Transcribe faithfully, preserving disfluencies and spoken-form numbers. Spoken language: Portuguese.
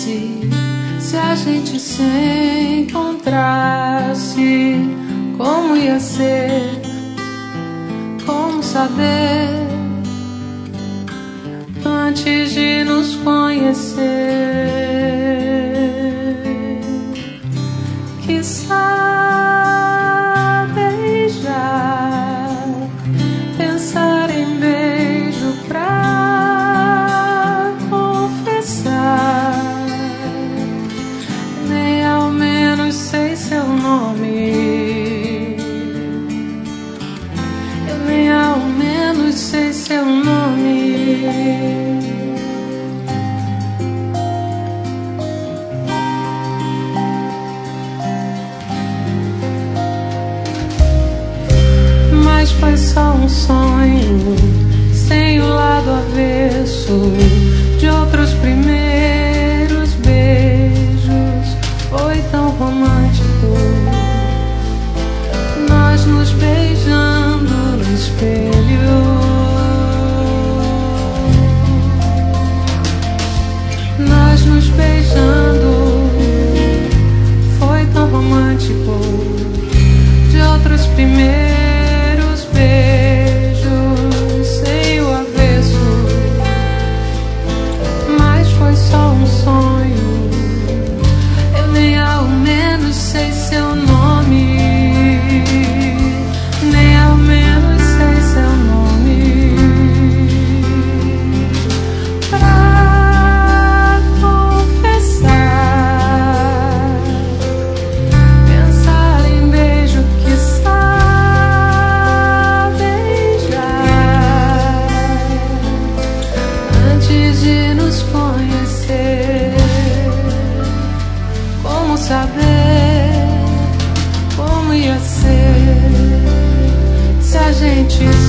fosse se a gente se encontrasse? Como ia ser? Como saber antes de nos conhecer? Quiçá beijar, pensar em beijo pra confessar. Nem ao menos sei seu nome. Eu nem ao menos sei seu nome. Mas foi só um sonho, sem o lado avesso de outros primeiros beijos. Foi tão romântico, nós nos beijando no espelho. Nós nos beijando, foi tão romântico, de outros primeiros beijos, sem o avesso. Mas foi só um sonho, eu nem ao menos sei seu nome. Nem ao menos sei seu nome. Pra confessar, pensar em beijo, quiçá beijar antes de nos conhecer. Como saber como ia ser se a gente